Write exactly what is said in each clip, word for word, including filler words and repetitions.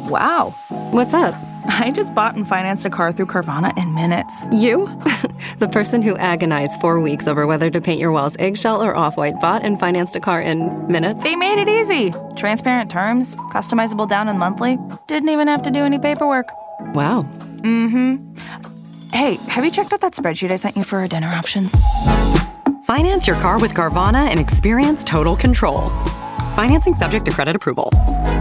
Wow. What's up? I just bought and financed a car through Carvana in minutes. You? The person who agonized four weeks over whether to paint your walls eggshell or off-white bought and financed a car in minutes? They made it easy. Transparent terms, customizable down and monthly. Didn't even have to do any paperwork. Wow. Mm-hmm. Hey, have you checked out that spreadsheet I sent you for our dinner options? Finance your car with Carvana and experience total control. Financing subject to credit approval.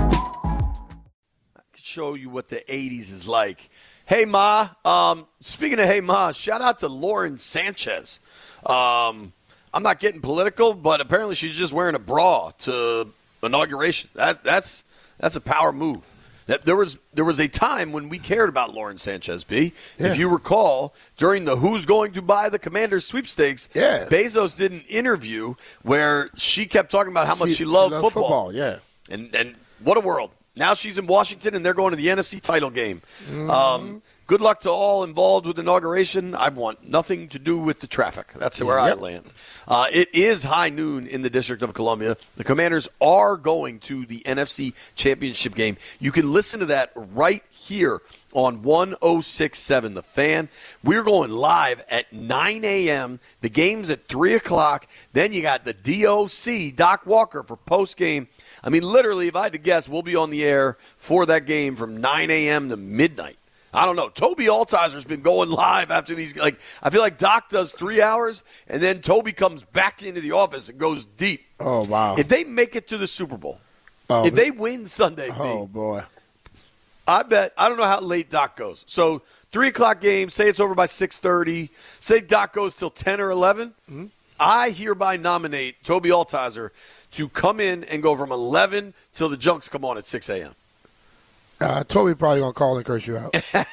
Show you what the eighties is like. Hey, Ma. Um, speaking of Hey, Ma, shout out to Lauren Sanchez. Um, I'm not getting political, but apparently she's just wearing a bra to inauguration. That that's that's a power move. That there was there was a time when we cared about Lauren Sanchez, B. Yeah. If you recall, during the Who's Going to Buy the Commanders sweepstakes, yeah. Bezos did an interview where she kept talking about how much she, she loved she football. football. Yeah, and and what a world. Now she's in Washington, and they're going to the N F C title game. Mm-hmm. Um, good luck to all involved with the inauguration. I want nothing to do with the traffic. That's where yep. I land. Uh, it is high noon in the District of Columbia. The Commanders are going to the N F C Championship game. You can listen to that right here on one oh six point seven The Fan. We're going live at nine a.m. The game's at three o'clock. Then you got the D O C, Doc Walker, for postgame. I mean, literally, if I had to guess, we'll be on the air for that game from nine a.m. to midnight. I don't know. Toby Altizer's been going live after these. Like, I feel like Doc does three hours, and then Toby comes back into the office and goes deep. Oh, wow. If they make it to the Super Bowl, oh, if they win Sunday, oh, B, boy. I bet, I don't know how late Doc goes. So, three o'clock game, say it's over by six thirty, say Doc goes till ten or eleven. Mm-hmm. I hereby nominate Toby Altizer to come in and go from eleven till the junks come on at six a.m. Uh, Toby probably going to call and curse you out.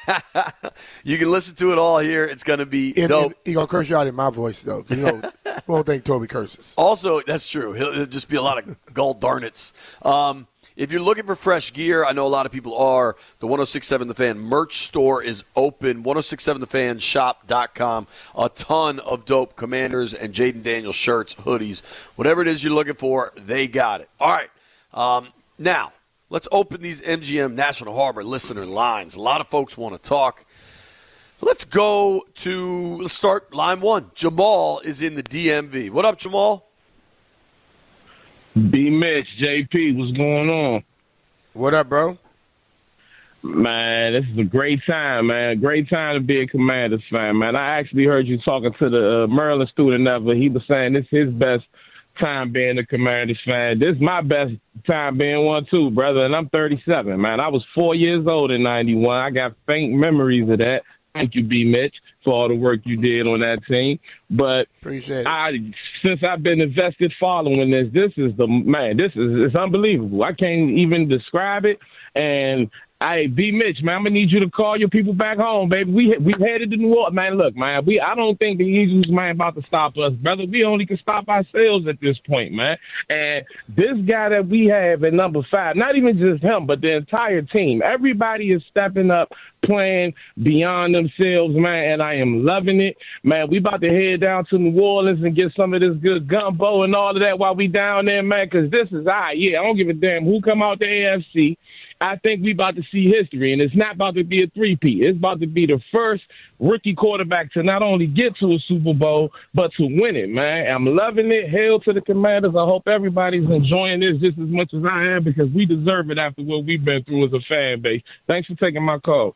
You can listen to it all here. It's going to be and, dope. He's going to curse you out in my voice, though. You know, won't think Toby curses. Also, that's true. He'll, he'll just be a lot of gall darnits. Um, if you're looking for fresh gear, I know a lot of people are. The one oh six point seven The Fan merch store is open. ten sixty-seven the fan shop dot com. A ton of dope Commanders and Jaden Daniels shirts, hoodies. Whatever it is you're looking for, they got it. All right. Um, now, let's open these M G M National Harbor listener lines. A lot of folks want to talk. Let's go to, let's start line one. Jamal is in the D M V. What up, Jamal? B. Mitch, J P, what's going on? What up, bro? Man, this is a great time, man. Great time to be a Commanders fan, man. I actually heard you talking to the uh, Maryland student ever. He was saying this is his best time being a Commanders fan. This is my best time being one, too, brother, and I'm thirty-seven, man. I was four years old in ninety-one. I got faint memories of that. Thank you, B. Mitch, for all the work you did on that team. But Appreciate it. I, since I've been invested following this, this is the, man, this is it's unbelievable. I can't even describe it. And Hey, B. Mitch, man, I'm gonna need you to call your people back home, baby. We we headed to New Orleans, man. Look, man, we I don't think the Eagles, man, about to stop us, brother. We only can stop ourselves at this point, man. And this guy that we have at number five, not even just him, but the entire team, everybody is stepping up, playing beyond themselves, man. And I am loving it, man. We about to head down to New Orleans and get some of this good gumbo and all of that while we down there, man. Because this is I, yeah. I don't give a damn who come out the A F C. I think we about to see history, and it's not about to be a three-peat. It's about to be the first rookie quarterback to not only get to a Super Bowl, but to win it, man. I'm loving it. Hail to the Commanders. I hope everybody's enjoying this just as much as I am, because we deserve it after what we've been through as a fan base. Thanks for taking my call.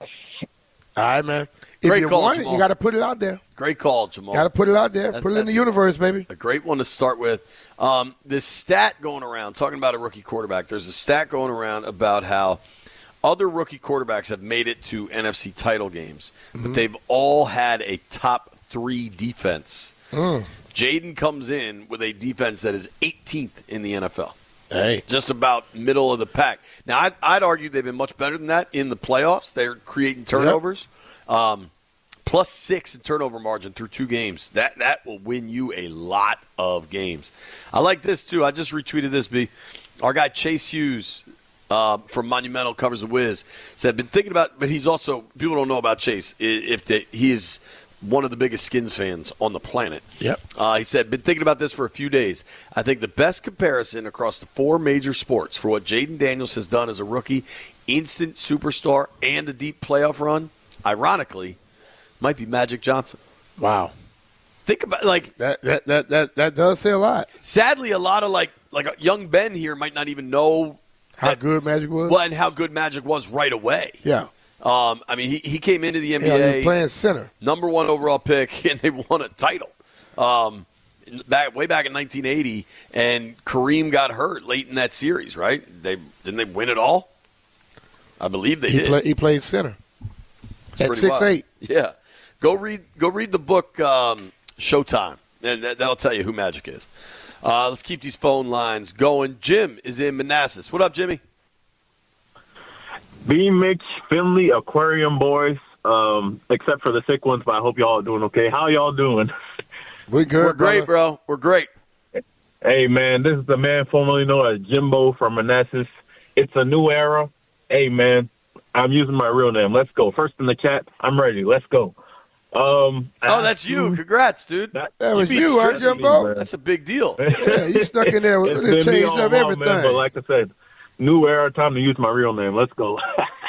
All right, man. If Great you call, want it, Jamal. you got to put it out there. Great call, Jamal. Got to put it out there. That, put it in the universe, baby. A great one to start with. Um, this stat going around, talking about a rookie quarterback, there's a stat going around about how other rookie quarterbacks have made it to N F C title games, mm-hmm. but they've all had a top three defense. Mm. Jaden comes in with a defense that is eighteenth in the N F L. Hey. Just about middle of the pack. Now, I'd, I'd argue they've been much better than that in the playoffs. They're creating turnovers. Yep. Um, plus six in turnover margin through two games. That that will win you a lot of games. I like this, too. I just retweeted this, B. Our guy Chase Hughes uh, from Monumental Covers the Wiz said, been thinking about, but he's also, people don't know about Chase, if they, he is one of the biggest Skins fans on the planet. Yep. Uh, he said, been thinking about this for a few days. I think the best comparison across the four major sports for what Jaden Daniels has done as a rookie instant superstar and a deep playoff run, ironically, might be Magic Johnson. Wow. Think about like that. That that that, that does say a lot. Sadly, a lot of like like a young Ben here might not even know how that, good Magic was. Well, and how good Magic was right away. Yeah. Um, I mean, he, he came into the N B A, yeah, he was playing center, number one overall pick, and they won a title. Um, back way back in nineteen eighty, and Kareem got hurt late in that series. Right? They didn't they win it all? I believe they he did. Play, he played center It's at six eight. Yeah, go read go read the book um, Showtime, and that, that'll tell you who Magic is. Uh, let's keep these phone lines going. Jim is in Manassas. What up, Jimmy? B. Mitch, Finley, Aquarium boys, um, except for the sick ones, but I hope y'all are doing okay. How y'all doing? We're good, We're great, brother. bro. We're great. Hey, man, this is the man formerly known as Jimbo from Manassas. It's a new era. Hey, man, I'm using my real name. Let's go. First in the chat, I'm ready. Let's go. Um, oh, that's you. Congrats, dude. That, that was you, you, huh, Jimbo? That's a big deal. Yeah, you stuck in there. It changed up everything. Man, but like I said, new era, time to use my real name. Let's go.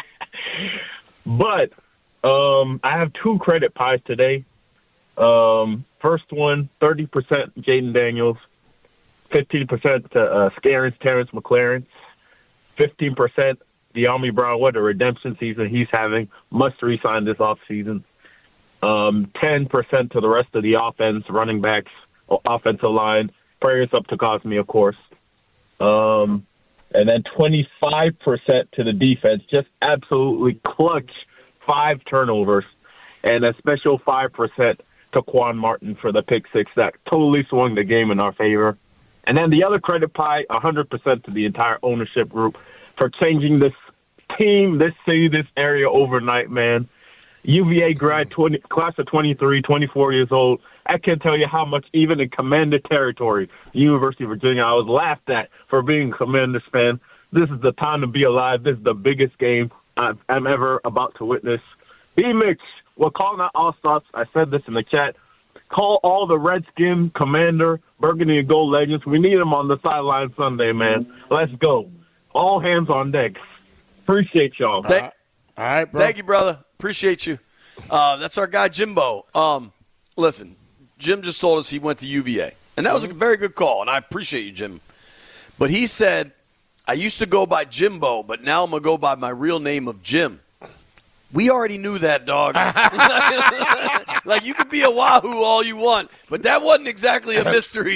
But um, I have two credit pies today. Um, first one, thirty percent Jaden Daniels, fifteen percent to uh, Scarence Terrence McLaren, fifteen percent De'Ami Brown. What a redemption season he's having. Must re-sign this offseason. Um, ten percent to the rest of the offense, running backs, offensive line. Prayers up to Cosme, of course. Um, and then twenty-five percent to the defense. Just absolutely clutch five turnovers. And a special five percent to Quan Martin for the pick six that totally swung the game in our favor. And then the other credit pie, one hundred percent to the entire ownership group for changing this team, this city, this area overnight, man. U V A grad, twenty, class of twenty-three, twenty-four years old. I can't tell you how much, even in Commander territory, University of Virginia, I was laughed at for being a Commanders fan. This is the time to be alive. This is the biggest game I've, I'm ever about to witness. B. Mitch, we're calling out all stops. I said this in the chat. Call all the Redskin, Commander, Burgundy and Gold legends. We need them on the sideline Sunday, man. Let's go. All hands on deck. Appreciate y'all. Thank, all right, bro. Thank you, brother. Appreciate you. Uh, that's our guy, Jimbo. Um, listen, Jim just told us he went to U V A, and that was a very good call, and I appreciate you, Jim. But he said, I used to go by Jimbo, but now I'm going to go by my real name of Jim. We already knew that, dog. Like, you could be a Wahoo all you want, but that wasn't exactly a mystery.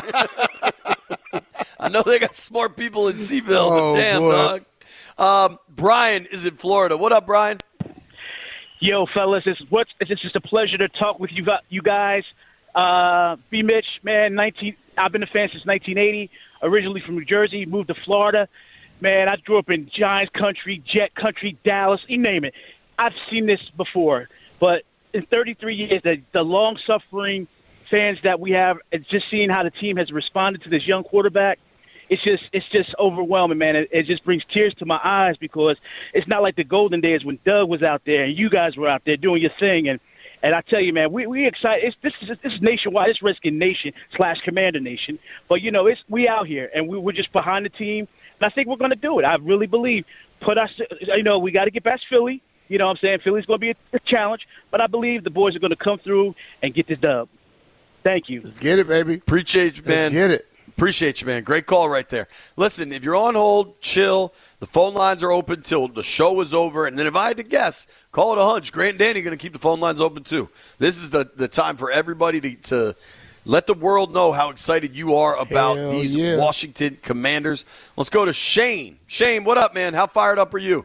I know they got smart people in Seaville, Oh, but damn, boy. dog. Um, Brian is in Florida. What up, Brian? Yo, fellas, it's what it's just a pleasure to talk with you, you guys. Uh, B. Mitch, man, nineteen. I've been a fan since nineteen eighty. Originally from New Jersey, moved to Florida. Man, I grew up in Giants country, Jet country, Dallas, you name it. I've seen this before, but in thirty-three years, the, the long-suffering fans that we have, it's just seeing how the team has responded to this young quarterback. It's just it's just overwhelming, man. It, it just brings tears to my eyes because it's not like the golden days when Doug was out there and you guys were out there doing your thing. And, and I tell you, man, we we excited. It's, this is this is nationwide. It's Redskin Nation slash Commander Nation. But you know, it's we out here and we we're just behind the team. And I think we're going to do it. I really believe. Put us, you know, we got to get past Philly. You know what I'm saying? Philly's going to be a, a challenge, but I believe the boys are going to come through and get this dub. Thank you. Let's get it, baby. Appreciate you, man. Let's get it. Appreciate you, man. Great call right there. Listen, if you're on hold, chill. The phone lines are open till the show is over. And then if I had to guess, call it a hunch. Grant and Danny are going to keep the phone lines open too. This is the, the time for everybody to, to let the world know how excited you are about Hell these yeah. Washington Commanders. Let's go to Shane. Shane, what up, man? How fired up are you?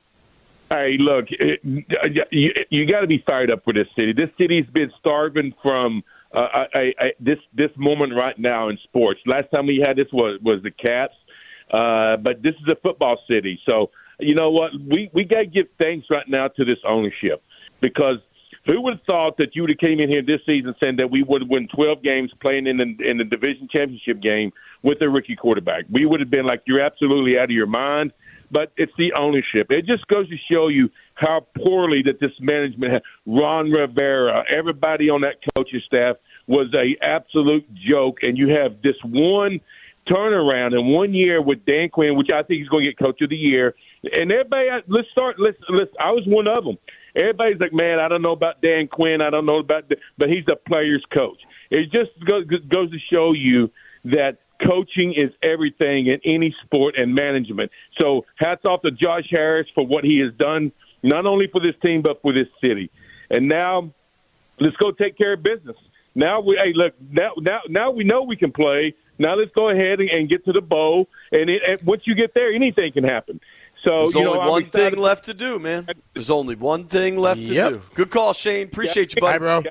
Hey, look, it, you, you got to be fired up for this city. This city's been starving from uh, I, I, this this moment right now in sports. Last time we had this was, was the Cats, uh, but this is a football city. So, you know what? We, we got to give thanks right now to this ownership because who would have thought that you would have came in here this season saying that we would win twelve games playing in the, in the division championship game with a rookie quarterback? We would have been like, you're absolutely out of your mind. But it's the ownership. It just goes to show you how poorly that this management had. Ron Rivera, everybody on that coaching staff was a absolute joke. And you have this one turnaround in one year with Dan Quinn, which I think he's going to get Coach of the Year. And everybody, let's start. Let's, let's. I was one of them. Everybody's like, man, I don't know about Dan Quinn. I don't know about, the, but he's a player's coach. It just goes, goes to show you that coaching is everything in any sport and management. So hats off to Josh Harris for what he has done, not only for this team but for this city. And now, let's go take care of business. Now we, hey, look, now, now, now we know we can play. Now let's go ahead and, and get to the bowl. And, it, and once you get there, anything can happen. So There's you know, only I'm one excited. thing left to do, man. There's only one thing left Yep. to do. Good call, Shane. Appreciate you, buddy. Hi, bro.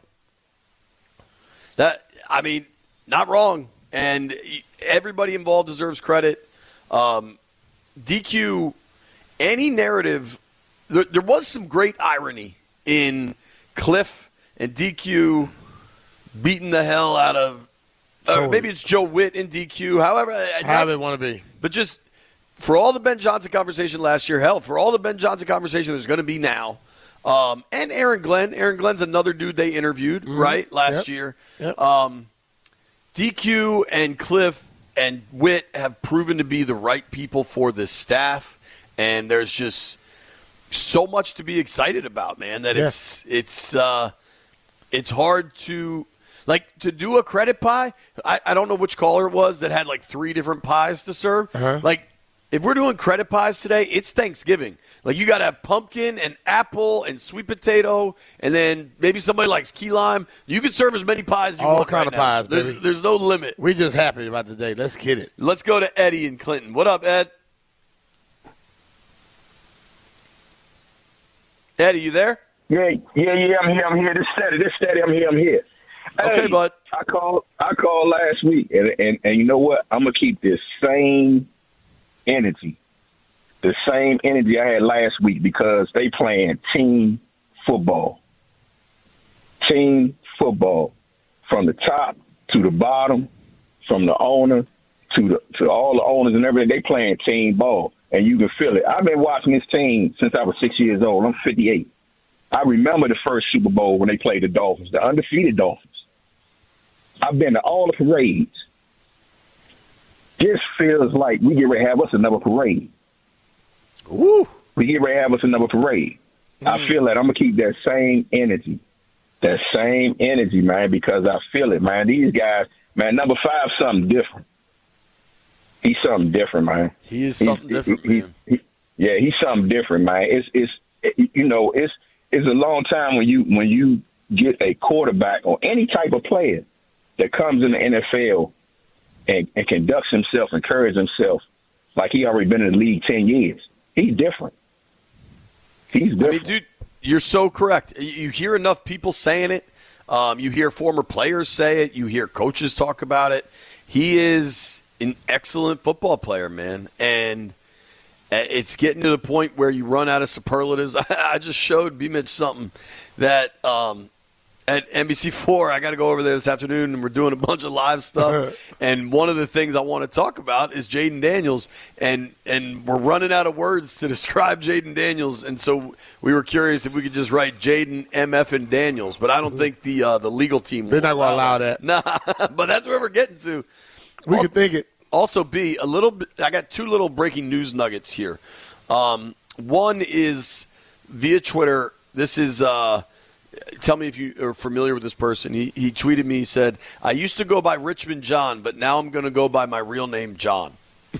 That I mean, not wrong. And everybody involved deserves credit. Um, D Q, any narrative, there, there was some great irony in Cliff and D Q beating the hell out of, uh, Totally. maybe it's Joe Witt and D Q, however. How they want to be. But just for all the Ben Johnson conversation last year, hell, for all the Ben Johnson conversation there's going to be now, um, and Aaron Glenn. Aaron Glenn's another dude they interviewed, Mm-hmm. right, last Yep. year. Yep. Um, D Q and Cliff and Witt have proven to be the right people for this staff, and there's just so much to be excited about, man, that Yeah. it's it's uh, it's hard to – like, to do a credit pie, I, I don't know which caller it was that had, like, three different pies to serve. Uh-huh. Like, if we're doing credit pies today, it's Thanksgiving. Like, you got to have pumpkin and apple and sweet potato, and then maybe somebody likes key lime. You can serve as many pies as you All want kind right of now. pies, There's, baby. there's no limit. We just happy about the day. Let's get it. Let's go to Eddie in Clinton. What up, Ed? Eddie, you there? Yeah, yeah, yeah. I'm here. I'm here. This steady. This steady. I'm here. I'm here. Okay, Hey, bud. I called. I called last week, and and and you know what? I'm gonna keep this same energy, the same energy I had last week because they playing team football. Team football, from the top to the bottom, from the owner to the to all the owners and everything. They playing team ball, and you can feel it. I've been watching this team since I was six years old. I'm fifty-eight. I remember the first Super Bowl when they played the Dolphins, the undefeated Dolphins. I've been to all the parades. This feels like we get ready to have us another parade. Woo. We get ready to have us another parade. Mm. I feel that I'm going to keep that same energy. That same energy, man, because I feel it, man. These guys, man, number five, something different. He's something different, man. He is He's- something different, he- man. he- yeah, he's something different, man. It's it's it, you know it's it's a long time when you when you get a quarterback or any type of player that comes in the N F L and, and conducts himself and carries himself like he already been in the league ten years. He's different. He's different. I mean, dude, you're so correct. You- You hear enough people saying it. Um, you hear former players say it. You hear coaches talk about it. He is an excellent football player, man. And it's getting to the point where you run out of superlatives. I just showed B-Mitch something that um, at N B C four, I got to go over there this afternoon, and we're doing a bunch of live stuff. And one of the things I want to talk about is Jaden Daniels, and and we're running out of words to describe Jaden Daniels, and so we were curious if we could just write Jaden M F and Daniels, but I don't think the uh, the legal team They're will not going to allow that. Nah, but that's where we're getting to. We Al- can think it. Also, B, a little bit, I got two little breaking news nuggets here. Um, one is via Twitter. This is, uh, tell me if you are familiar with this person. He, he tweeted me, he said, I used to go by Richmond John, but now I'm going to go by my real name, John.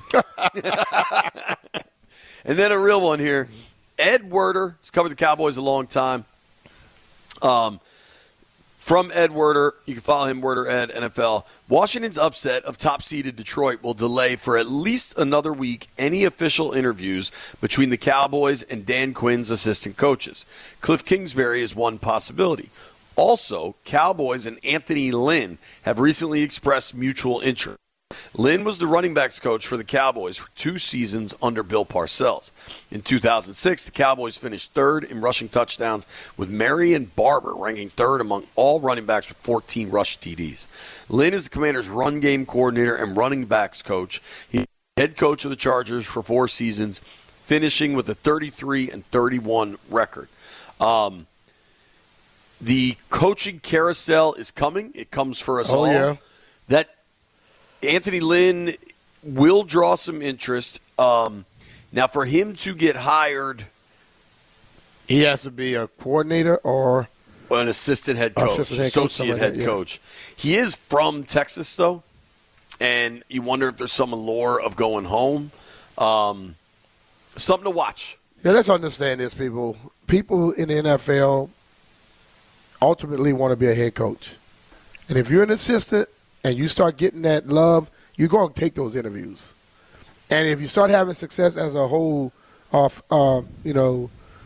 And then a real one here. Ed Werder has covered the Cowboys a long time. Um, From Ed Werder, you can follow him, Werder Ed, N F L. Washington's upset of top-seeded Detroit will delay for at least another week any official interviews between the Cowboys and Dan Quinn's assistant coaches. Cliff Kingsbury is one possibility. Also, Cowboys and Anthony Lynn have recently expressed mutual interest. Lynn was the running backs coach for the Cowboys for two seasons under Bill Parcells. In two thousand six, the Cowboys finished third in rushing touchdowns, with Marion Barber ranking third among all running backs with fourteen rush T Ds. Lynn is the Commanders' run game coordinator and running backs coach. He's head coach of the Chargers for four seasons, finishing with a thirty-three and thirty-one record. Um, the coaching carousel is coming. It comes for us Oh, all. yeah. That Anthony Lynn will draw some interest. Um, now, for him to get hired, he has to be a coordinator or an assistant head coach, assistant head associate coach, head like that, coach. Yeah. He is from Texas, though, and you wonder if there's some allure of going home. Um, something to watch. Yeah, let's understand this, people. People in the N F L ultimately want to be a head coach. And if you're an assistant and you start getting that love, you're going to take those interviews. And if you start having success as a whole, of uh, you know,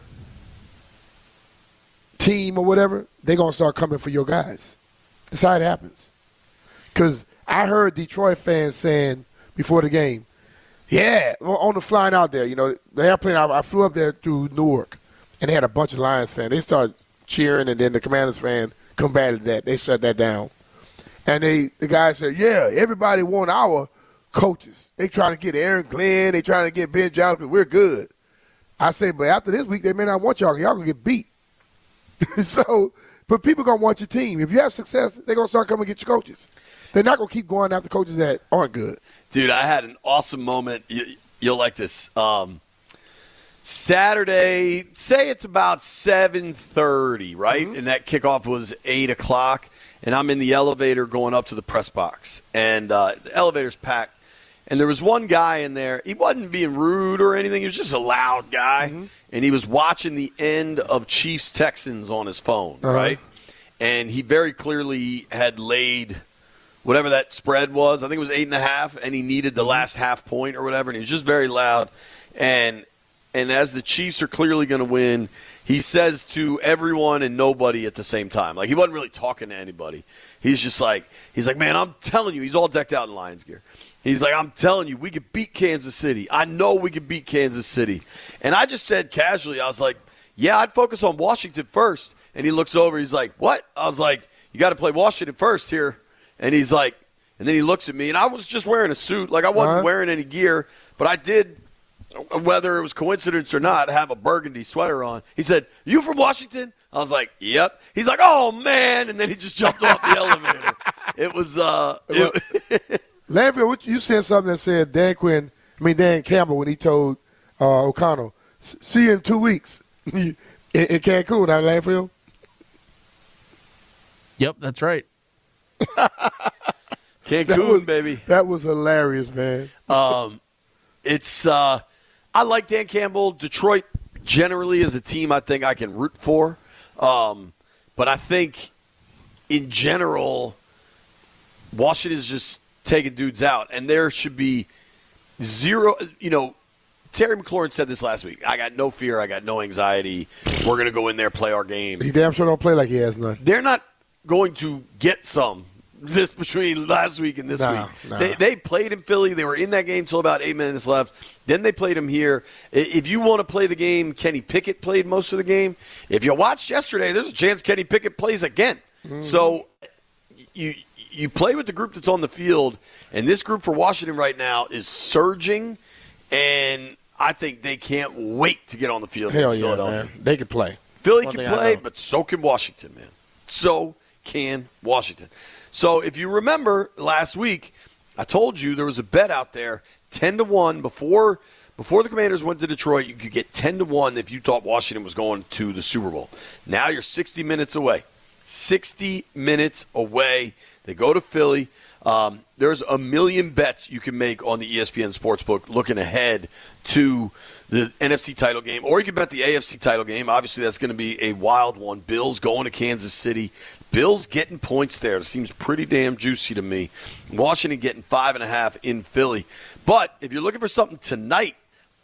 team or whatever, they're going to start coming for your guys. That's how it happens. Because I heard Detroit fans saying before the game, yeah, on the flying out there, you know, the airplane, I, I flew up there through Newark, and they had a bunch of Lions fans. They started cheering, and then the Commanders fan combated that. They shut that down. And they, the guy said, yeah, everybody want our coaches. They trying to get Aaron Glenn. They trying to get Ben Johnson because we're good. I say, but after this week, they may not want y'all. Y'all going to get beat. So, but people going to want your team. If you have success, they're going to start coming to get your coaches. They're not going to keep going after coaches that aren't good. Dude, I had an awesome moment. You, you'll like this. Um, Saturday, say it's about seven thirty, right? Mm-hmm. And that kickoff was eight o'clock. And I'm in the elevator going up to the press box. And uh, the elevator's packed. And there was one guy in there. He wasn't being rude or anything. He was just a loud guy. Mm-hmm. And he was watching the end of Chiefs-Texans on his phone, uh-huh. right? And he very clearly had laid whatever that spread was. I think it was eight and a half, and he needed the last half point or whatever. And he was just very loud. And and as the Chiefs are clearly going to win, he says to everyone and nobody at the same time. Like, he wasn't really talking to anybody. He's just like, he's like, man, I'm telling you, he's all decked out in Lions gear. He's like, I'm telling you, we could beat Kansas City. I know we could beat Kansas City. And I just said casually, I was like, yeah, I'd focus on Washington first. And he looks over, he's like, what? I was like, you got to play Washington first here. And he's like, and then he looks at me, and I was just wearing a suit. Like, I wasn't uh-huh. wearing any gear, but I did, whether it was coincidence or not, have a burgundy sweater on. He said, you from Washington? I was like, yep. He's like, oh, man. And then he just jumped off the elevator. It was uh, – it, Landfield, you said something that said Dan Quinn, I mean Dan Campbell, when he told uh, O'Connell, see you in two weeks in, in Cancun, huh, Landfield? Yep, that's right. Cancun, that was, baby. That was hilarious, man. Um, it's uh, I like Dan Campbell. Detroit generally is a team I think I can root for. Um, but I think in general, Washington is just taking dudes out, and there should be zero. You know, Terry McLaurin said this last week. I got no fear. I got no anxiety. We're going to go in there, play our game. He damn sure don't play like he has none. They're not going to get some this between last week and this nah, week. Nah. They, they played in Philly. They were in that game until about eight minutes left. Then they played him here. If you want to play the game, Kenny Pickett played most of the game. If you watched yesterday, there's a chance Kenny Pickett plays again. Mm-hmm. So you you play with the group that's on the field, and this group for Washington right now is surging, and I think they can't wait to get on the field Hell against yeah, Philadelphia. Man. They can play. Philly One can play, but so can Washington, man. So can Washington. So if you remember last week, I told you there was a bet out there, ten to one before before the Commanders went to Detroit. You could get ten to one if you thought Washington was going to the Super Bowl. Now you're sixty minutes away. sixty minutes away. They go to Philly. Um, there's a million bets you can make on the E S P N Sportsbook looking ahead to the N F C title game, or you can bet the A F C title game. Obviously, that's going to be a wild one. Bills going to Kansas City. Bills getting points there. It seems pretty damn juicy to me. Washington getting five and a half in Philly. But if you're looking for something tonight,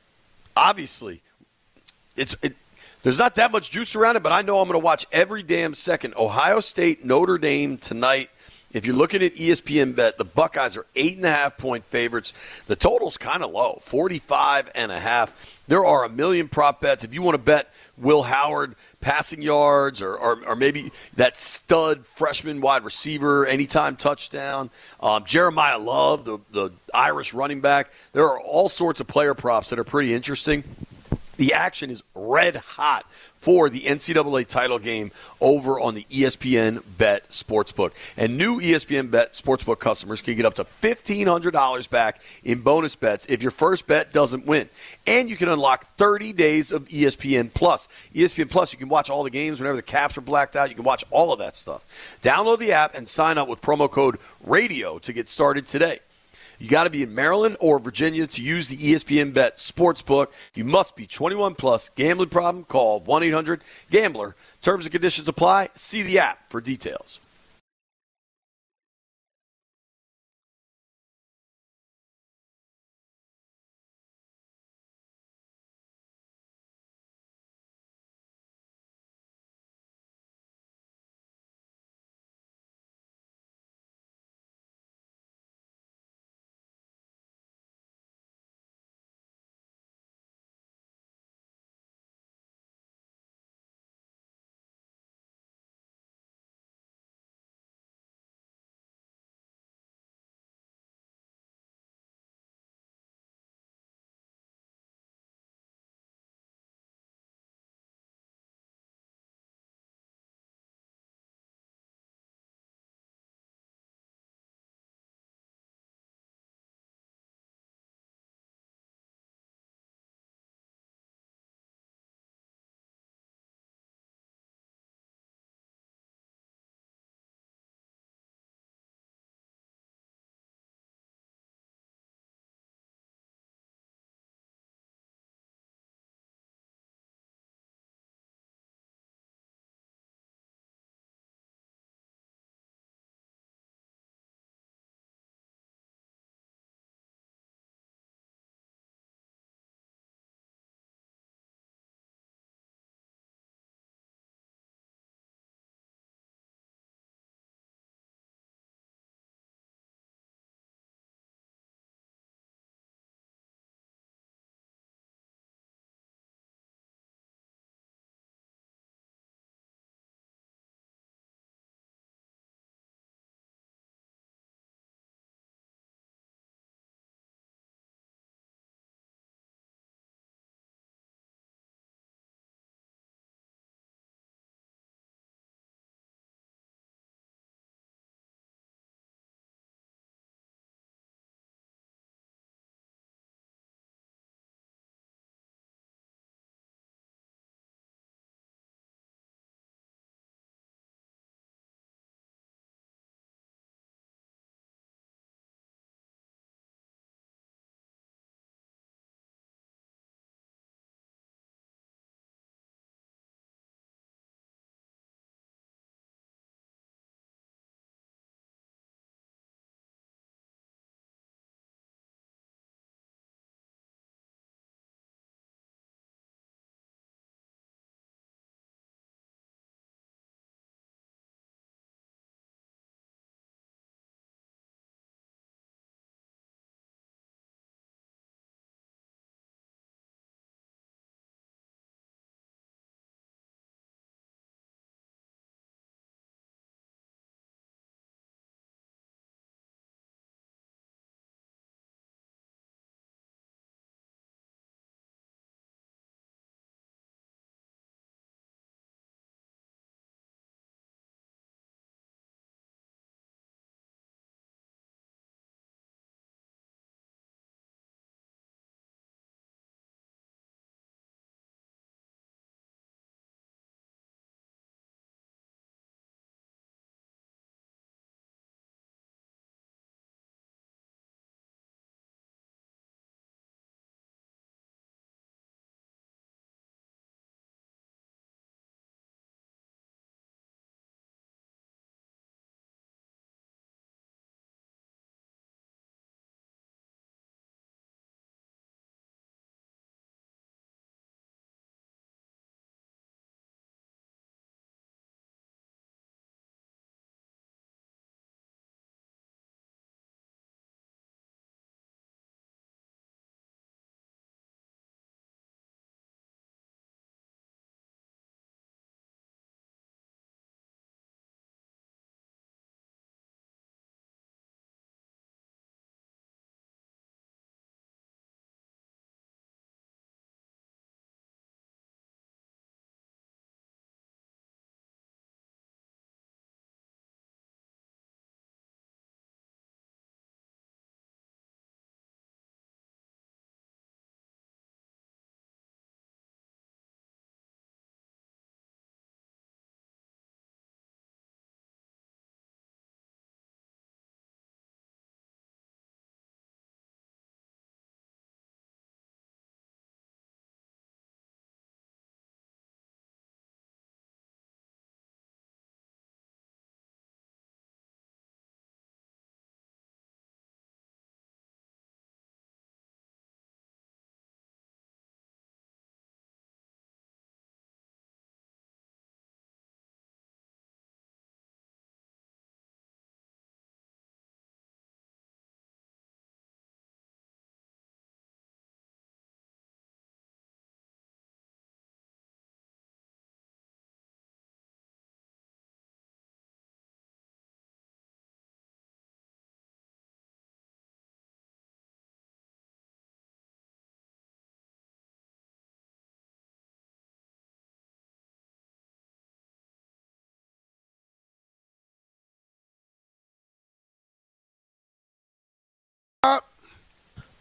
obviously, it's it, there's not that much juice around it, but I know I'm going to watch every damn second. Ohio State, Notre Dame tonight. If you're looking at E S P N Bet, the Buckeyes are eight and a half point favorites. The total's kind of low, forty-five and a half. There are a million prop bets. If you want to bet Will Howard passing yards, or or, or maybe that stud freshman wide receiver anytime touchdown, um, Jeremiah Love, the the Irish running back. There are all sorts of player props that are pretty interesting. The action is red hot for the N C double A title game over on the E S P N Bet Sportsbook. And new E S P N Bet Sportsbook customers can get up to fifteen hundred dollars back in bonus bets if your first bet doesn't win. And you can unlock thirty days of E S P N Plus. E S P N Plus, you can watch all the games whenever the caps are blacked out. You can watch all of that stuff. Download the app and sign up with promo code RADIO to get started today. You got to be in Maryland or Virginia to use the E S P N Bet Sportsbook. You must be twenty-one plus. Gambling problem? Call one eight hundred gambler. Terms and conditions apply. See the app for details.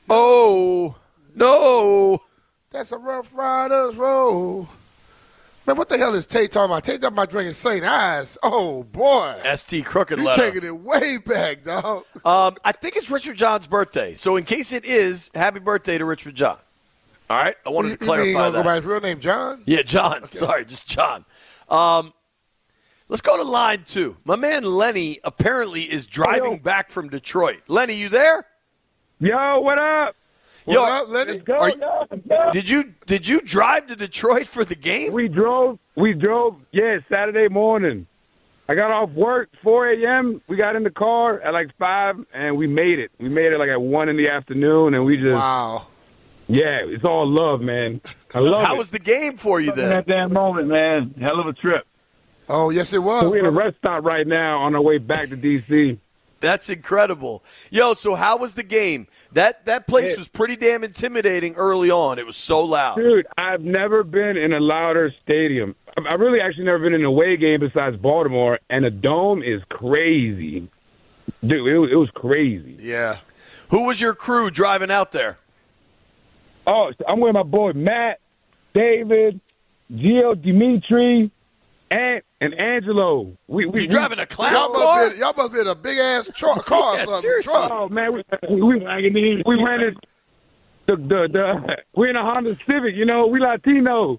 Oh, no. That's a Rough Riders roll. Man, what the hell is Tate talking about? Tate talking about drinking Saint Ives. Oh, boy. S T Crooked You're letter. taking it way back, dog. Um, I think it's Richard John's birthday. So in case it is, happy birthday to Richard John. All right? I wanted you, to clarify you mean, that. Go by his real name, John? Yeah, John. Okay. Sorry, just John. Um, let's go to line two. My man Lenny apparently is driving Yo. back from Detroit. Lenny, you there? Yo, what up? What Yo, up, Lenny? Let's go, Are- yo, let's go. Did you did you drive to Detroit for the game? We drove. We drove. Yeah, Saturday morning. I got off work four a.m. We got in the car at like five, and we made it. We made it like at one in the afternoon, and we just Wow. yeah, it's all love, man. I love How it. was the game for you then? At that moment, man, hell of a trip. Oh, yes, it was. So we're in a brother. rest stop right now on our way back to D C. That's incredible. Yo, so how was the game? That that place Yeah. was pretty damn intimidating early on. It was so loud. Dude, I've never been in a louder stadium. I've I've really actually never been in an away game besides Baltimore, and the Dome is crazy. Dude, it was, it was crazy. Yeah. Who was your crew driving out there? Oh, I'm with my boy Matt, David, Gio, Dimitri, and and Angelo. We, we You driving a clown Y'all car? must, be, y'all must be in a big-ass truck, car or Yeah, something. seriously. Truck. Oh man, we we, we rented the the the we're in a Honda Civic. You know, we Latino.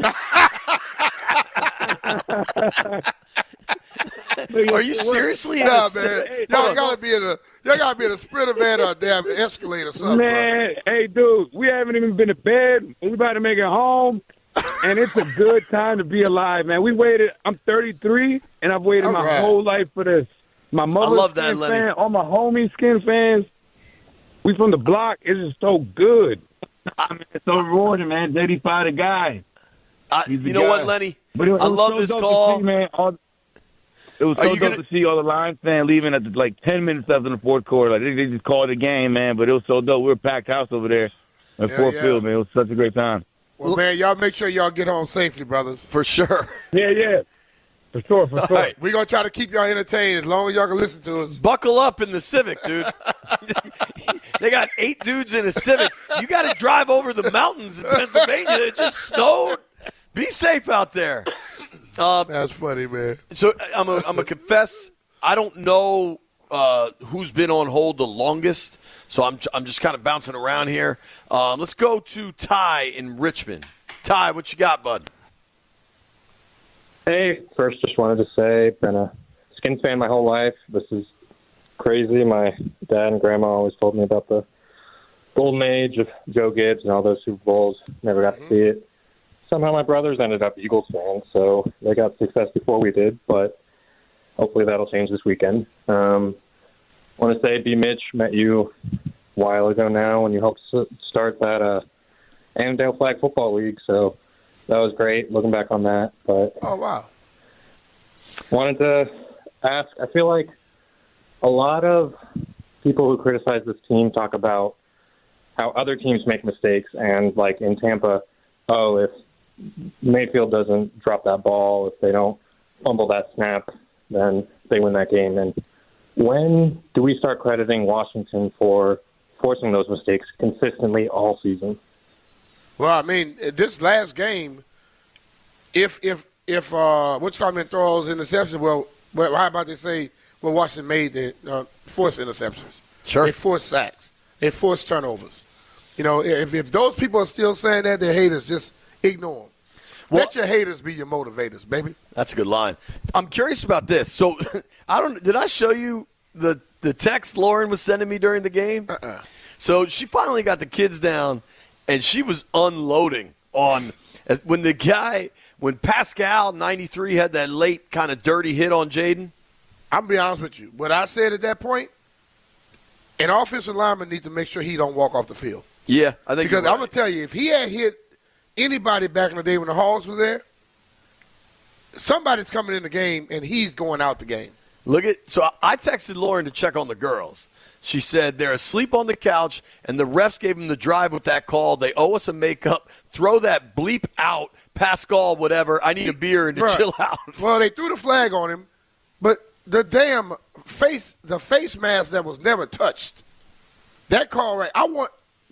Are you seriously? in a Nah, ci- man. Hey, Y'all hold on. gotta be in a y'all gotta be in a Sprinter van or a damn Escalade or something. Man, hey, dude, we haven't even been to bed. We about to make it home, and it's a good time to be alive, man. We waited. I'm thirty-three, and I've waited All my right. whole life for this. My mother's love that, skin Lenny. fan, all my homies skin fans. We from the block. It's just so good. It's so rewarding, man. J D five the guy. I- He's the you know what, guy. Lenny? But it, was- I it was love so this dope to call. see, man. All, it was Are so you dope gonna- to see all the Lions fans leaving at the, like ten minutes after the fourth quarter. Like they, they just called the game, man. But it was so dope. We were a packed house over there at Yeah, Fort yeah. Field, man. It was such a great time. Well, man, y'all make sure y'all get home safely, brothers. For sure. Yeah, yeah, for sure, for sure. right. We're gonna try to keep y'all entertained as long as y'all can listen to us. Buckle up in the Civic, dude. They got eight dudes in a Civic. You got to drive over the mountains in Pennsylvania. It just snowed. Be safe out there. Uh, That's funny, man. so I'm a, I'm a confess. I don't know uh, who's been on hold the longest. So I'm I'm just kind of bouncing around here. Um, let's go to Ty in Richmond. Ty, what you got, bud? Hey, first just wanted to say, been a Skins fan my whole life. This is crazy. My dad and grandma always told me about the golden age of Joe Gibbs and all those Super Bowls. Never got to see it. Somehow my brothers ended up Eagles fans, so they got success before we did, but hopefully that'll change this weekend. Um, want to say, B. Mitch, met you a while ago now when you helped s- start that uh, Annandale Flag Football League, so that was great looking back on that. But Oh wow. wanted to ask, I feel like a lot of people who criticize this team talk about how other teams make mistakes, and like in Tampa, oh, if Mayfield doesn't drop that ball, if they don't fumble that snap, then they win that game. And when do we start crediting Washington for forcing those mistakes consistently all season? Well, I mean, this last game, if if if uh, what's called man throws interceptions, well, well, how about they say, well, Washington made the uh, forced interceptions. Sure. They forced sacks. They forced turnovers. You know, if if those people are still saying that, they're haters. Just ignore them. Well- Let your haters be your motivators, baby. That's a good line. I'm curious about this. So, I don't. Did I show you the the text Lauren was sending me during the game? Uh-uh. So she finally got the kids down, and she was unloading on when the guy when Pascal ninety-three had that late kind of dirty hit on Jaden. I'm gonna be honest with you. What I said at that point, an offensive lineman needs to make sure he don't walk off the field. Yeah, I think Because you're I'm gonna right. tell you, if he had hit anybody back in the day when the Halls was there, somebody's coming in the game and he's going out the game. Look at so I texted Lauren to check on the girls. She said they're asleep on the couch, and the refs gave them the drive with that call. They owe us a makeup. Throw that bleep out, Pascal, whatever. I need a beer and to Bruh. chill out. Well, they threw the flag on him, but the damn face, the face mask that was never touched. That call right. I want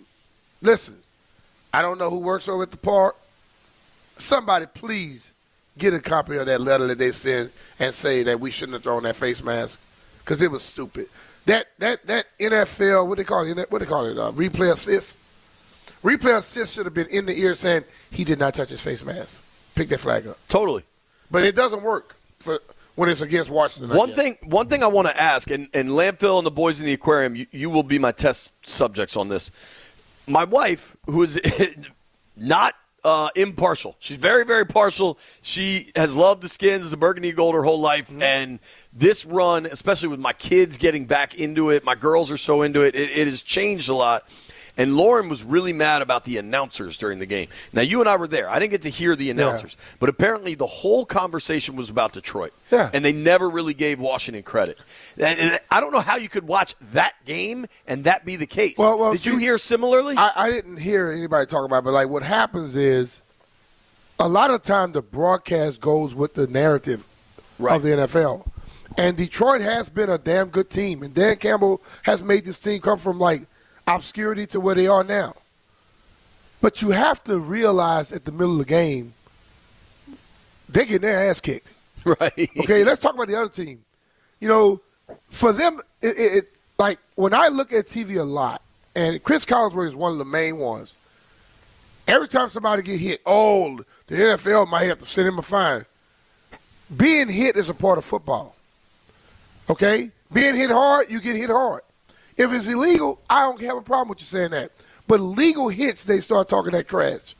listen, I don't know who works over at the park. Somebody please get a copy of that letter that they sent and say that we shouldn't have thrown that face mask because it was stupid. That that that N F L, what they call it? What they call it? Uh, replay assist. Replay assist should have been in the ear saying he did not touch his face mask. Pick that flag up. Totally. But it doesn't work for when it's against Washington. One thing, one thing I want to ask, and, and Landfill and the boys in the aquarium, you, you will be my test subjects on this. My wife, who is not uh, impartial, she's very, very partial. She has loved the Skins, the Burgundy Gold, her whole life, mm-hmm. and this run, especially with my kids getting back into it, my girls are so into it, it, it has changed a lot. And Lauren was really mad about the announcers during the game. Now, you and I were there. I didn't get to hear the announcers. Yeah. But apparently the whole conversation was about Detroit. Yeah. And they never really gave Washington credit. And I don't know how you could watch that game and that be the case. Well, well, Did see, you hear similarly? I, I didn't hear anybody talk about it. But, like, what happens is a lot of time the broadcast goes with the narrative right. of the N F L. And Detroit has been a damn good team. And Dan Campbell has made this team come from, like, obscurity to where they are now. But you have to realize at the middle of the game, they're getting their ass kicked. Right. Okay, let's talk about the other team. You know, for them, it, it, it like when I look at T V a lot, and Chris Collinsworth is one of the main ones, every time somebody get hit, oh, the N F L might have to send him a fine. Being hit is a part of football. Okay? Being hit hard, you get hit hard. If it's illegal, I don't have a problem with you saying that. But legal hits, they start talking that trash.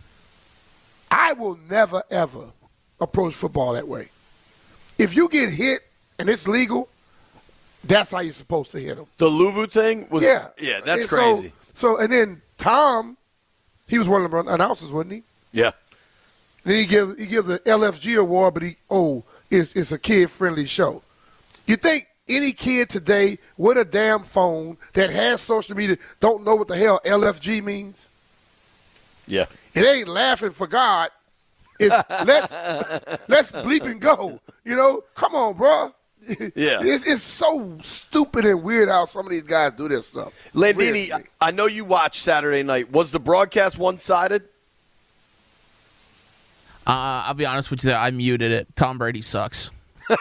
I will never, ever approach football that way. If you get hit and it's legal, that's how you're supposed to hit them. The Luvu thing was yeah, yeah, that's and crazy. So, so and then Tom, he was one of the announcers, wasn't he? Yeah. Then he gives he gives the L F G award, but he oh, it's it's a kid friendly show. You think any kid today with a damn phone that has social media don't know what the hell L F G means? Yeah. It ain't laughing for God. It's let's let's bleep and go. You know, come on, bro. Yeah. It's, it's so stupid and weird how some of these guys do this stuff. Landini, I, I know you watched Saturday night. Was the broadcast one-sided? Uh, I'll be honest with you. I muted it. Tom Brady sucks.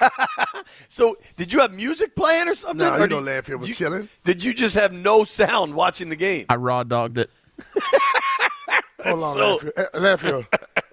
So, did you have music playing or something? No, or you did, don't laugh here. We're chilling. Did you just have no sound watching the game? I raw dogged it. Hold on, so, laugh here.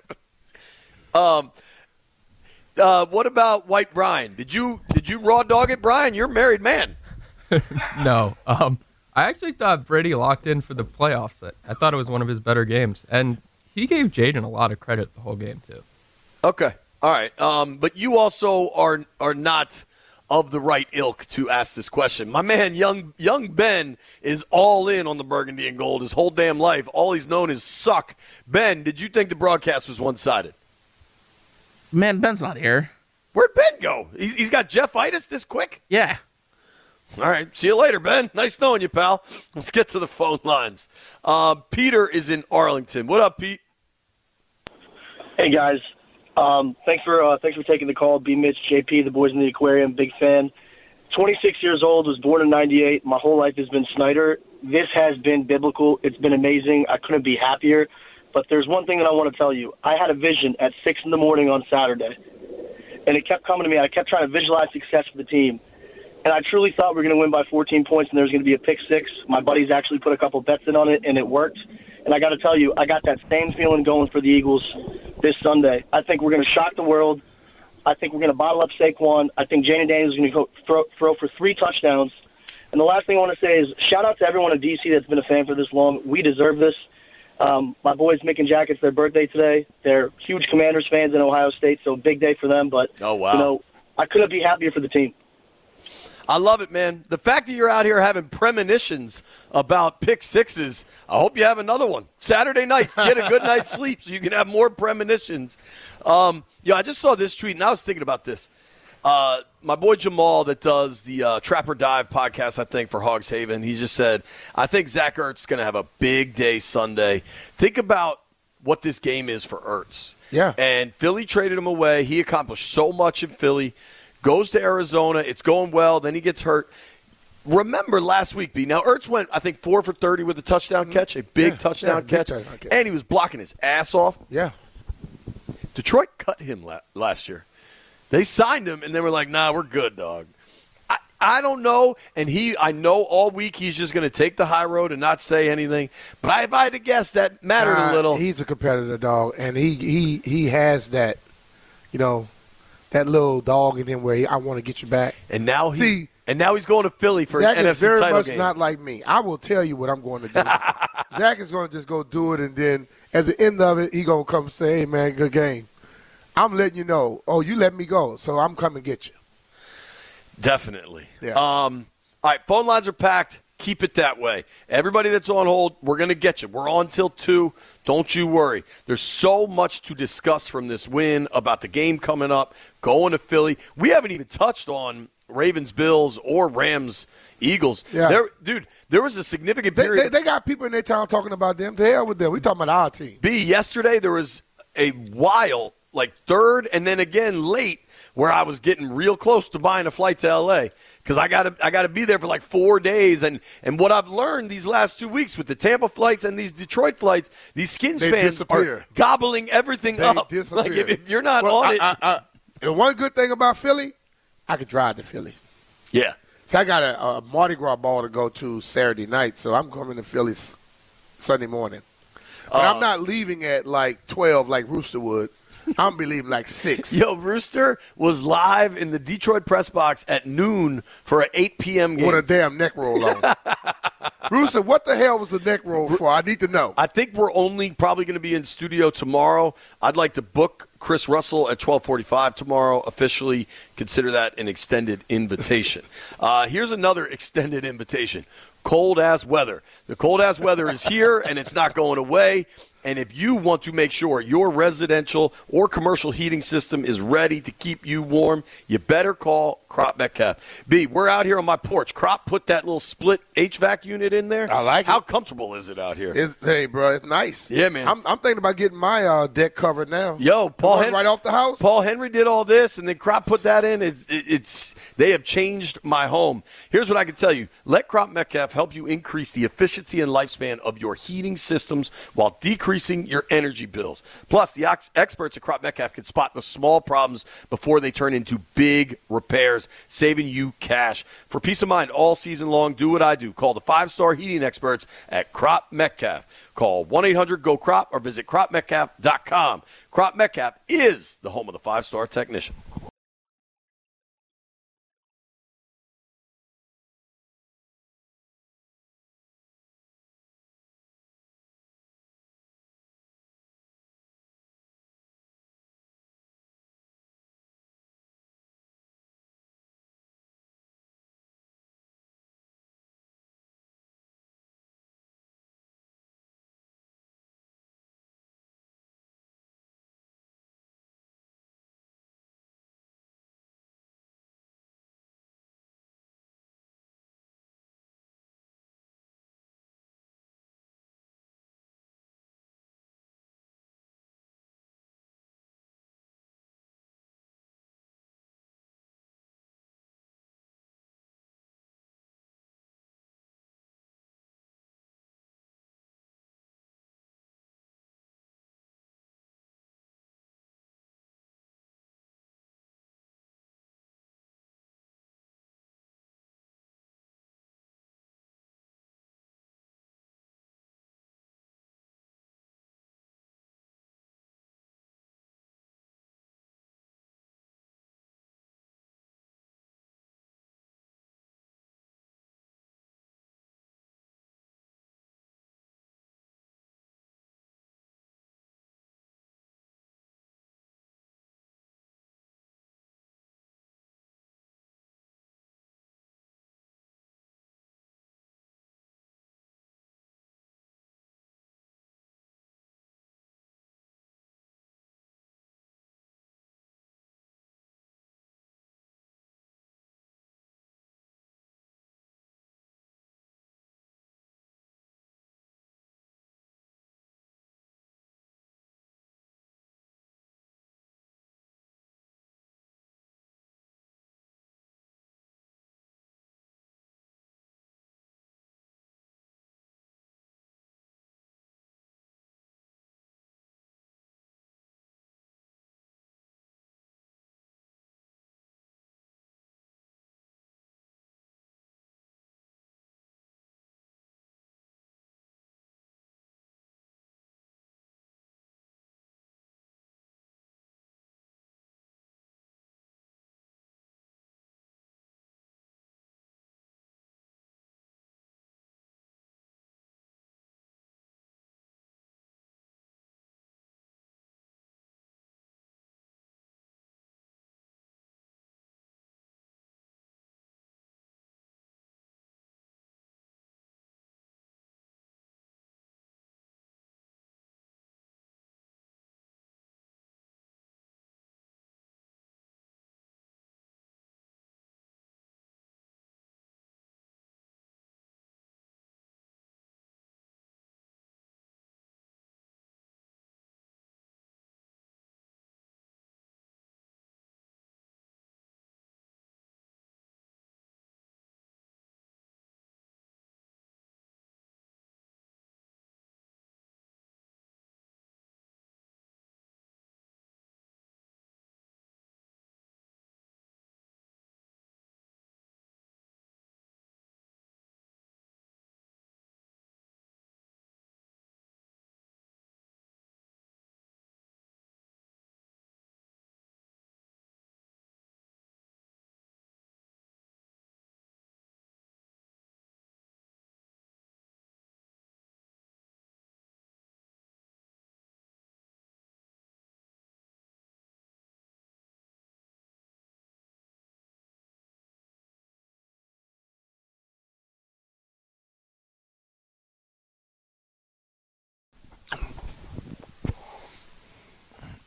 Um, uh, what about White Brian? Did you did you raw dog it, Brian? You're a married man. No, um, I actually thought Brady locked in for the playoffs. I thought it was one of his better games, and he gave Jaden a lot of credit the whole game too. Okay. All right, um, but you also are are not of the right ilk to ask this question. My man, young young Ben, is all in on the Burgundy and Gold his whole damn life. All he's known is suck. Ben, did you think the broadcast was one-sided? Man, Ben's not here. Where'd Ben go? He's, he's got Jeff-itis this quick? Yeah. All right, see you later, Ben. Nice knowing you, pal. Let's get to the phone lines. Uh, Peter is in Arlington. What up, Pete? Hey, guys. Um, thanks for uh, thanks for taking the call. B. Mitch, J P, the boys in the aquarium, big fan. twenty-six years old, was born in ninety-eight. My whole life has been Snyder. This has been biblical. It's been amazing. I couldn't be happier. But there's one thing that I want to tell you. I had a vision at six in the morning on Saturday, and it kept coming to me. I kept trying to visualize success for the team. And I truly thought we were going to win by fourteen points and there was going to be a pick six. My buddies actually put a couple bets in on it, and it worked. And I got to tell you, I got that same feeling going for the Eagles this Sunday. I think we're going to shock the world. I think we're going to bottle up Saquon. I think Jaden Daniels is going to go throw, throw for three touchdowns. And the last thing I want to say is shout out to everyone in D C that's been a fan for this long. We deserve this. Um, my boys, Mick and Jack, it's their birthday today. They're huge Commanders fans in Ohio State, so big day for them. But, oh, wow. you know, I couldn't be happier for the team. I love it, man. The fact that you're out here having premonitions about pick sixes, I hope you have another one. Saturday nights, get a good night's sleep so you can have more premonitions. Um, yeah, I just saw this tweet, and I was thinking about this. Uh, my boy Jamal that does the uh, Trapper Dive podcast, I think, for Hogs Haven, he just said, I think Zach Ertz is going to have a big day Sunday. Think about what this game is for Ertz. Yeah. And Philly traded him away. He accomplished so much in Philly. Goes to Arizona. It's going well. Then he gets hurt. remember last week, B. Now, Ertz went, I think, four for thirty with a touchdown catch, a big Yeah, touchdown yeah, big catch, touchdown catch. and he was blocking his ass off. Yeah. Detroit cut him la- last year. They signed him, and they were like, nah, we're good, dog. I, I don't know, and he, I know all week he's just going to take the high road and not say anything, but I, if I had to guess, that mattered Nah, a little. He's a competitor, dog, and he he he has that, you know, that little dog in him where he, I want to get you back. And now he, See, and now he's going to Philly for Zach an N F is C very title much game. not like me. I will tell you what I'm going to do. Zach is going to just go do it, and then at the end of it, he going to come say, hey, man, good game. I'm letting you know, oh, you let me go, so I'm coming to get you. Definitely. Yeah. Um, all right, phone lines are packed. Keep it that way. Everybody that's on hold, we're going to get you. We're on till two. Don't you worry. There's so much to discuss from this win about the game coming up, going to Philly. We haven't even touched on Ravens, Bills, or Rams, Eagles. Yeah. There, dude, there was a significant They, period. they, they got people in their town talking about them. To hell with them. We talking about our team. B, yesterday there was a while, like third and then again late, where I was getting real close to buying a flight to L A because I got to I got to be there for like four days. And, and what I've learned these last two weeks with the Tampa flights and these Detroit flights, these Skins They fans disappear. are gobbling everything They up. disappear. Like if, if you're not Well, on I- it, I- I- and one good thing about Philly, I could drive to Philly. yeah. So I got a, a Mardi Gras ball to go to Saturday night, so I'm coming to Philly s- Sunday morning. But Uh, I'm not leaving at like twelve like Rooster would. I'm going to be leaving like six. Yo, Rooster was live in the Detroit press box at noon for an eight p.m. game. With a damn neck roll on. Rooster, what the hell was the neck roll for? I need to know. I think we're only probably going to be in studio tomorrow. I'd like to book Chris Russell at twelve forty-five tomorrow. Officially consider that an extended invitation. uh, here's another extended invitation. Cold-ass weather. The cold-ass weather is here, and it's not going away. And if you want to make sure your residential or commercial heating system is ready to keep you warm, you better call Crop Metcalf. B, we're out here on my porch. Crop put that little split H V A C unit in there. I like it. How comfortable is it out here? It's, hey, bro, it's nice. Yeah, man. I'm, I'm thinking about getting my uh, deck covered now. Yo, Paul Going Hen- right off the house. Paul Henry did all this, and then Crop put that in. It's, it, it's they have changed my home. Here's what I can tell you: let Crop Metcalf help you increase the efficiency and lifespan of your heating systems while decreasing your energy bills. Plus, the ox- experts at Crop Metcalf can spot the small problems before they turn into big repairs, saving you cash. For peace of mind all season long, do what I do. Call the five-star heating experts at Crop Metcalf. Call one eight hundred go crop or visit crop metcalf dot com. Crop Metcalf is the home of the five-star technician.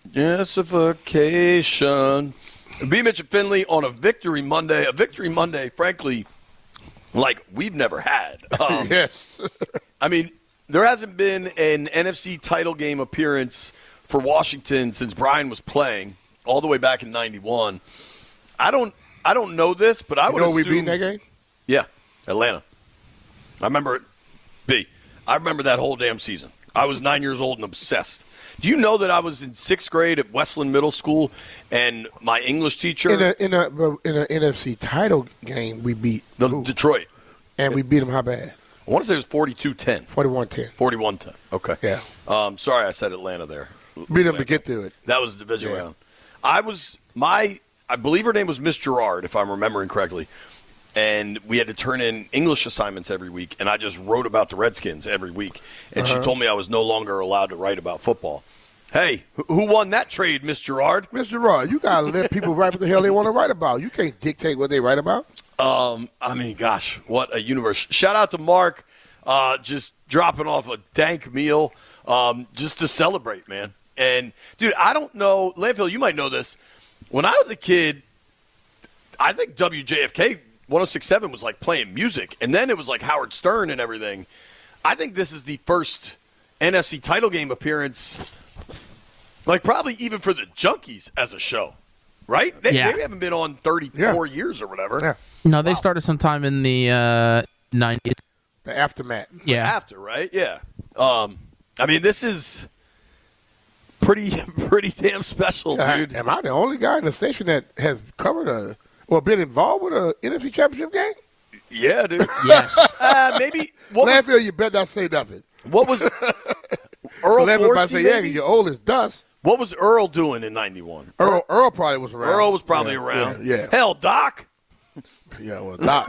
Justification. B. Mitch and Finley on a Victory Monday. A Victory Monday, frankly, like we've never had. Um, yes. I mean, there hasn't been an N F C title game appearance for Washington since Brian was playing, all the way back in ninety-one. I don't I don't know this, but I you would know assume. we beat in that game? Yeah, Atlanta. I remember it. B. I remember that whole damn season. I was nine years old and obsessed. Do you know that I was in sixth grade at Westland Middle School, and my English teacher In a in a in an N F C title game, we beat the who? Detroit, and we beat them how bad? I want to say it was forty-two ten. forty-one ten. forty-one ten. Okay. Yeah. Um, sorry, I said Atlanta there. Beat them to get to it. That was the division Yeah. round. I was my I believe her name was Miss Gerard, if I'm remembering correctly. And we had to turn in English assignments every week, and I just wrote about the Redskins every week. And Uh-huh. she told me I was no longer allowed to write about football. Hey, wh- who won that trade, Miss Gerard? Miss Gerard, you gotta let people write what the hell they want to write about. You can't dictate what they write about. Um, I mean, gosh, what a universe! Shout out to Mark, uh, just dropping off a dank meal, um, just to celebrate, man. And dude, I don't know, Landfill, you might know this. When I was a kid, I think W J F K one oh six point seven was like playing music, and then it was like Howard Stern and everything. I think this is the first N F C title game appearance, like probably even for the Junkies as a show, right? They, Yeah. they haven't been on thirty-four years or whatever. No, they started sometime in the uh, nineties. The aftermath. Yeah. After, right? Yeah. Um, I mean, this is pretty pretty damn special, dude. Am I the only guy in the station that has covered a or been involved with a N F C championship game? Yeah, dude. Yes. Uh, maybe. What was, Landfill, you better not say nothing. what was Earl Landfill might Forsey, say, yeah, maybe? you're old as dust. What was Earl doing in ninety-one? Earl, Earl probably was around. Earl was probably Yeah, around. Yeah, yeah. Hell, Doc. Yeah, well, Doc,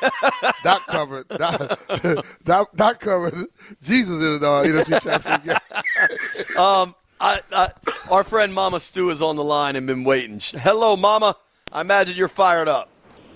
Doc covered, Doc, Doc, Doc covered Jesus in the uh, N F C championship game. Um, I, I, our friend Mama Stu is on the line and been waiting. Sh- Hello, Mama. I imagine you're fired up.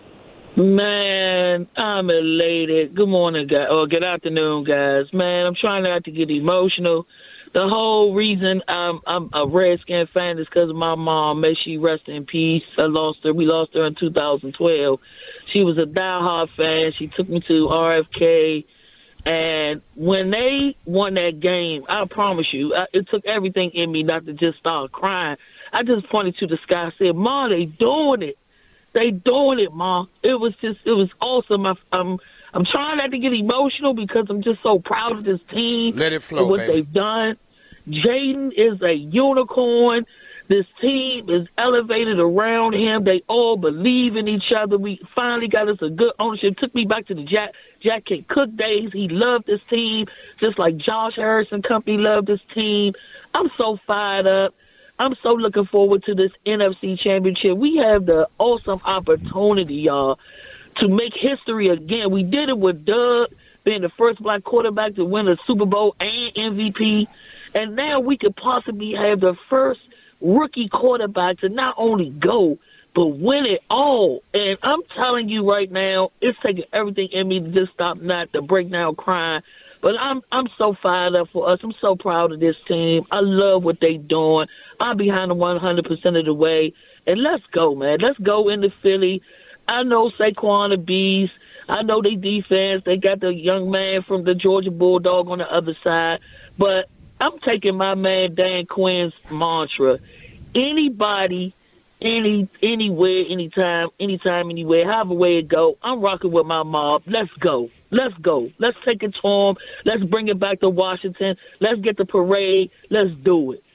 Man, I'm elated. Good morning, guys. Or good afternoon, guys. Man, I'm trying not to get emotional. The whole reason I'm I'm a Redskin fan is because of my mom. May she rest in peace. I lost her. We lost her in two thousand twelve. She was a diehard fan. She took me to R F K. And when they won that game, I promise you, I, it took everything in me not to just start crying. I just pointed to the sky and said, "Ma, they doing it. They doing it, Ma." It was just, it was awesome. I, I'm, I'm trying not to get emotional because I'm just so proud of this team. Let it flow, and what baby. they've done. Jaden is a unicorn. This team is elevated around him. They all believe in each other. We finally got us a good ownership. Took me back to the Jack Jack K. Cook days. He loved this team just like Josh Harrison Company loved this team. I'm so fired up. I'm so looking forward to this N F C championship. We have the awesome opportunity, y'all, to make history again. We did it with Doug being the first black quarterback to win a Super Bowl and M V P. And now we could possibly have the first rookie quarterback to not only go, but win it all. And I'm telling you right now, it's taking everything in me to just stop not to break down crying. But I'm I'm so fired up for us. I'm so proud of this team. I love what they doing. I'm behind them one hundred percent of the way. And let's go, man. Let's go into Philly. I know Saquon a beast. I know they defense. They got the young man from the Georgia Bulldog on the other side. But I'm taking my man Dan Quinn's mantra. Anybody, any, anywhere, anytime, anytime, anywhere, however way it go, I'm rocking with my mob. Let's go. Let's go. Let's take it to them. Let's bring it back to Washington. Let's get the parade. Let's do it.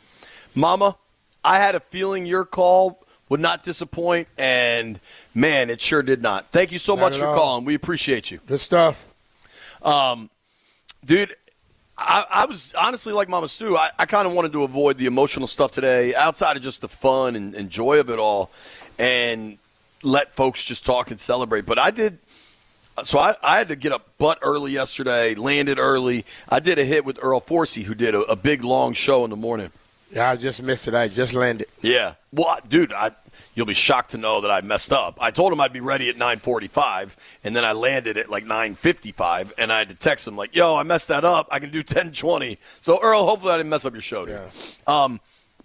Mama, I had a feeling your call would not disappoint, and, man, it sure did not. Thank you so Not much at for all. calling. We appreciate you. Good stuff. Um, dude, I, I was honestly like Mama Stu. I, I kind of wanted to avoid the emotional stuff today outside of just the fun and, and joy of it all and let folks just talk and celebrate. But I did – so I, I had to get up butt early yesterday, landed early. I did a hit with Earl Forsey, who did a, a big, long show in the morning. Yeah, I just missed it. I just landed. Yeah. Well, I- dude, I you'll be shocked to know that I messed up. I told him I'd be ready at nine forty-five, and then I landed at like nine fifty-five, and I had to text him like, yo, I messed that up. I can do ten twenty. So, Earl, hopefully I didn't mess up your show, dude. Um,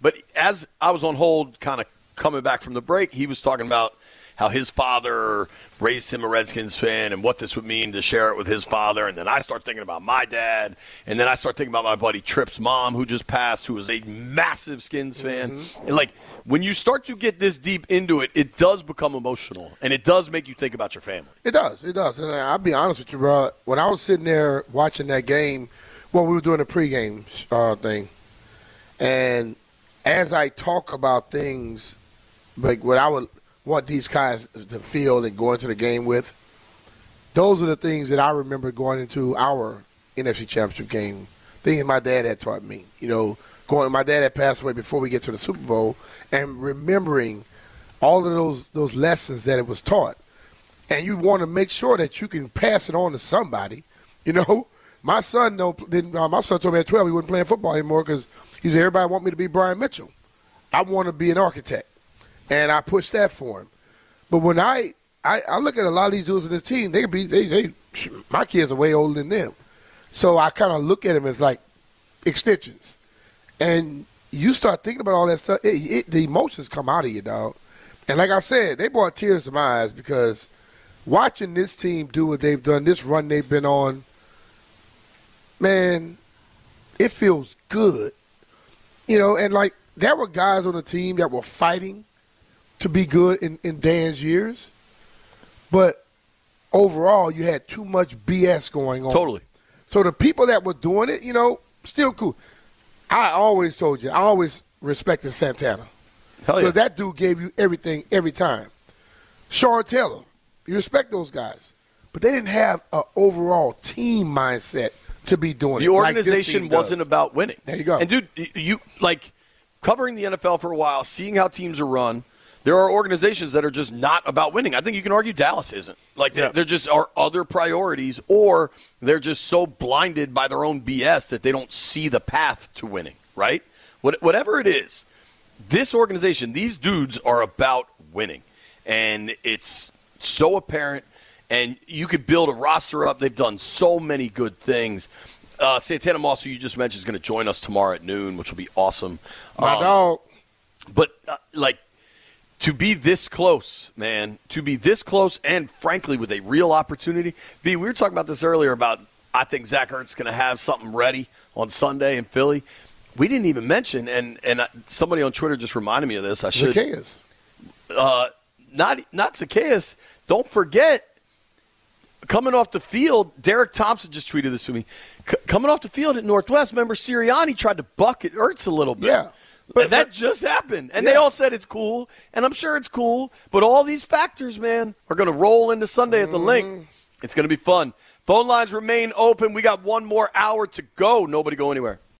But as I was on hold kind of coming back from the break, he was talking about how his father raised him a Redskins fan and what this would mean to share it with his father. And then I start thinking about my dad. And then I start thinking about my buddy Tripp's mom, who just passed, who was a massive Skins fan. Mm-hmm. And, like, when you start to get this deep into it, it does become emotional. And it does make you think about your family. It does. It does. And I'll be honest with you, bro. When I was sitting there watching that game, well, we were doing a pregame uh, thing. And as I talk about things, like what I would – want these guys to feel and go into the game with, those are the things that I remember going into our N F C Championship game, things my dad had taught me. You know, going. My dad had passed away before we get to the Super Bowl, and remembering all of those those lessons that it was taught. And you want to make sure that you can pass it on to somebody. You know, my son don't, didn't, uh, my son told me at twelve he wasn't playing football anymore because he said, everybody want me to be Brian Mitchell. I want to be an architect. And I pushed that for him. But when I, I, I look at a lot of these dudes in this team, they could be they, they my kids are way older than them. So I kind of look at them as like extensions. And you start thinking about all that stuff, it, it, the emotions come out of you, dog. And like I said, they brought tears to my eyes because watching this team do what they've done, this run they've been on, man, it feels good. You know, and like there were guys on the team that were fighting to be good in, in Dan's years, but overall you had too much B S going on. Totally. So the people that were doing it, you know, still cool. I always told you, I always respected Santana. Hell yeah. Because that dude gave you everything every time. Sean Taylor, you respect those guys. But they didn't have an overall team mindset to be doing the it. The organization like wasn't about winning. There you go. And, dude, you, like, covering the N F L for a while, seeing how teams are run, there are organizations that are just not about winning. I think you can argue Dallas isn't. Like, yeah. there just are other priorities, or they're just so blinded by their own B S that they don't see the path to winning, right? What, whatever it is, this organization, these dudes are about winning. And it's so apparent, and you could build a roster up. They've done so many good things. Uh, Santana Moss, who you just mentioned, is going to join us tomorrow at noon, which will be awesome. My um, dog. But, uh, like, to be this close, man, to be this close and, frankly, with a real opportunity. B, we were talking about this earlier about I think Zach Ertz is going to have something ready on Sunday in Philly. We didn't even mention, and, and somebody on Twitter just reminded me of this. I should. Zacchaeus. Uh, not, not Zacchaeus. Don't forget, coming off the field, Derek Thompson just tweeted this to me. C- coming off the field at Northwest, remember Sirianni tried to bucket Ertz a little bit. Yeah. But that just happened. And yeah. they all said it's cool, and I'm sure it's cool. But all these factors, man, are going to roll into Sunday at the mm. Link. It's going to be fun. Phone lines remain open. We got one more hour to go. Nobody go anywhere.